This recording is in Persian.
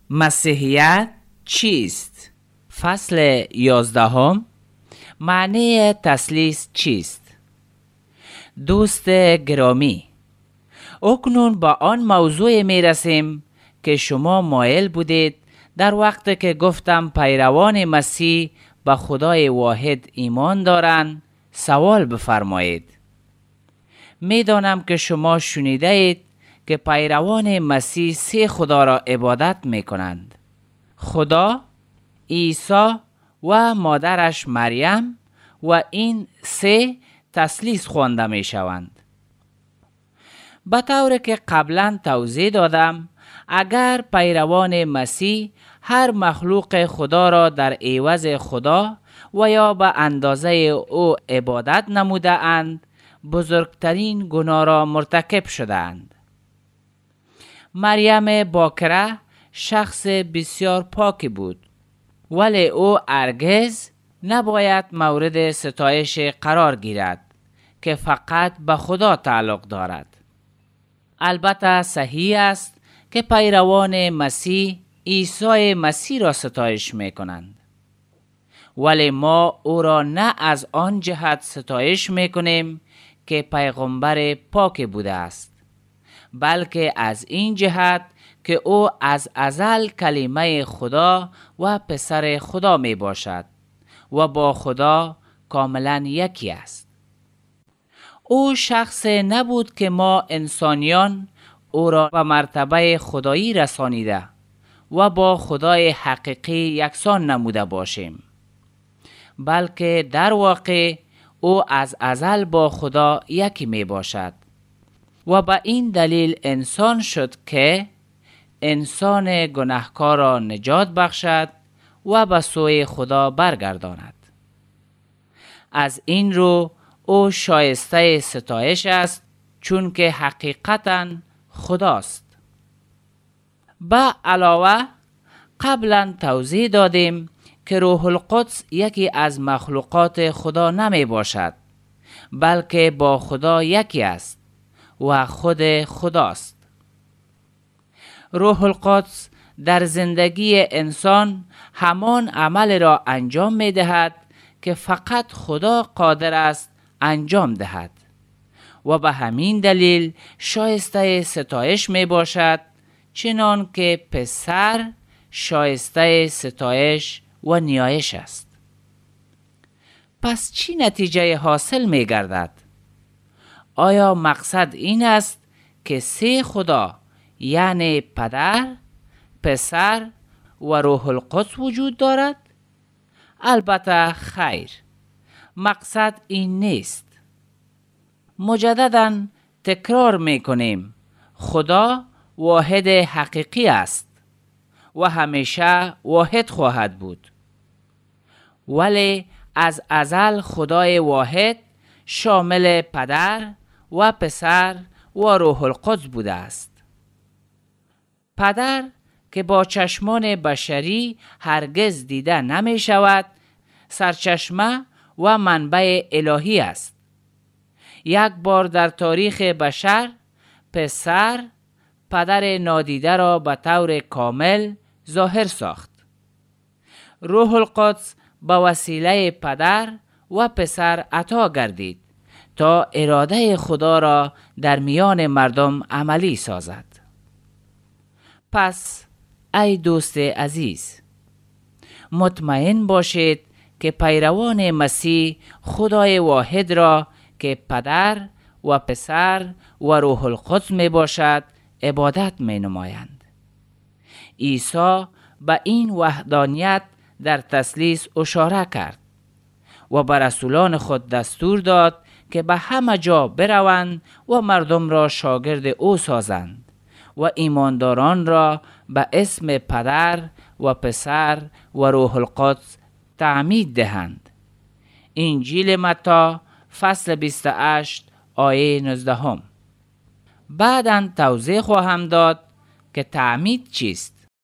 مسیحیت چیست؟ فصل 11. معنی تثلیث چیست؟ دوست گرامی، اکنون با آن موضوع می رسیم که شما مایل بودید در وقتی که گفتم پیروان مسیح به خدای واحد ایمان دارند سوال بفرمایید. می دانم که شما شنیده اید که پیروان مسیح سه خدا را عبادت می کنند: خدا، عیسی و مادرش مریم، و این سه تثلیث خوانده می شوند. به طوری که قبلا توضیح دادم، اگر پیروان مسیح هر مخلوق خدا را در عوض خدا و یا به اندازه او عبادت نموده اند، بزرگترین گناه را مرتکب شده اند. مریم باکره شخص بسیار پاکی بود، ولی او هرگز نباید مورد ستایش قرار گیرد که فقط به خدا تعلق دارد. البته صحیح است که پیروان مسیح عیسی مسیح را ستایش می کنند، ولی ما او را نه از آن جهت ستایش می کنیم که پیغمبر پاک بوده است، بلکه از این جهت که او از ازل کلمه خدا و پسر خدا می باشد و با خدا کاملا یکی است. او شخص نبود که ما انسانیان او را به مرتبه خدایی رسانیده و با خدای حقیقی یکسان نموده باشیم، بلکه در واقع او از ازل با خدا یکی می باشد و به این دلیل انسان شد که انسان گناهکار را نجات بخشد و به سوی خدا برگرداند. از این رو او شایسته ستایش است، چون که حقیقتاً خداست. به علاوه قبلا توضیح دادیم که روح القدس یکی از مخلوقات خدا نمی باشد، بلکه با خدا یکی است و خود خداست. روح القدس در زندگی انسان همان عمل را انجام می دهد که فقط خدا قادر است انجام دهد و به همین دلیل شایسته ستایش می باشد، چنان که پسر شایسته ستایش و نیایش است. پس چی نتیجه حاصل می گردد؟ آیا مقصد این است که سه خدا، یعنی پدر، پسر و روح القدس وجود دارد؟ البته خیر، مقصد این نیست. مجدداً تکرار می کنیم: خدا واحد حقیقی است و همیشه واحد خواهد بود، ولی از ازل خدای واحد شامل پدر و پسر و روح القدس بوده است. پدر که با چشمان بشری هرگز دیده نمی شود، سرچشمه و منبع الهی است. یک بار در تاریخ بشر پسر پدر نادیده را به طور کامل ظاهر ساخت. روح القدس به وسیله پدر و پسر عطا گردید تا اراده خدا را در میان مردم عملی سازد. پس ای دوست عزیز، مطمئن باشید که پیروان مسیح خدای واحد را که پدر و پسر و روح القدس می باشد عبادت می نمایند. عیسی به این وحدانیت در تثلیث اشاره کرد و به رسولان خود دستور داد که به همه جا بروند و مردم را شاگرد او سازند و ایمانداران را به اسم پدر و پسر و روح القدس تعمید دهند. انجیل متی فصل 28 آیه 19. بعداً توضیح خواهم داد که تعمید چیست.